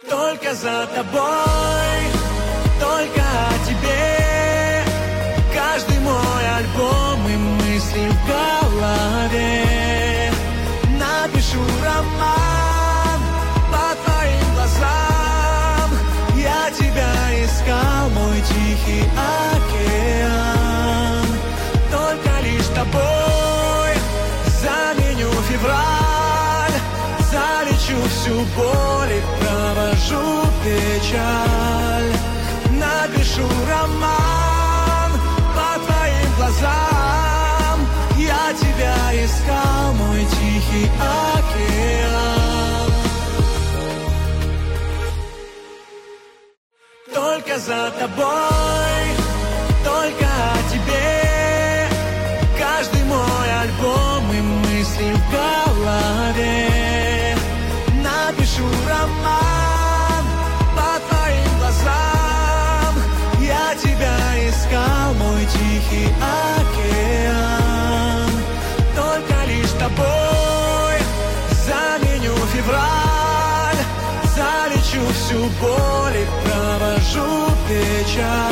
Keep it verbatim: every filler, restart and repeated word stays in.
Только за тобой, только о тебе. Каждый мой альбом и мысли в голове. Напишу роман по твоим глазам. Я тебя искал, мой тихий океан. Только лишь тобой заменю февраль. Залечу всю боль и провожу печаль. Напишу роман по твоим глазам. Я тебя искал, мой тихий океан. Только за тобой, только о тебе. Каждый мой альбом и мысли в голове. Напишу роман по твоим глазам. Я тебя искал, мой тихий океан. Только лишь тобой заменю февраль. Залечу всю боль и провожу печаль.